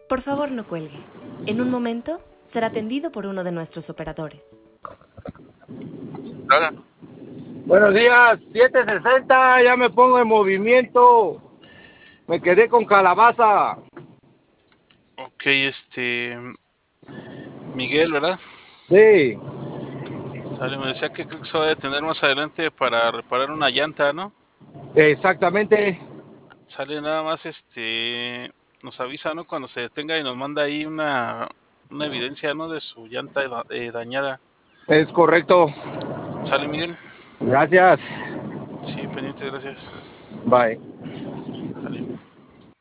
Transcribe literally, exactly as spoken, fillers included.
Por favor, no cuelgue. En un momento será atendido por uno de nuestros operadores. Hola. Buenos días, siete sesenta, ya me pongo en movimiento. Me quedé con calabaza. Ok, este... Miguel, ¿verdad? Sí. Sale, me decía que creo que se va a detener más adelante para reparar una llanta, ¿no? Exactamente. Sale nada más, este... Nos avisa, ¿no? Cuando se detenga y nos manda ahí una, una evidencia, ¿no? De su llanta eh, dañada. Es correcto. Sale, Miguel. Gracias. Sí, pendiente, gracias. Bye.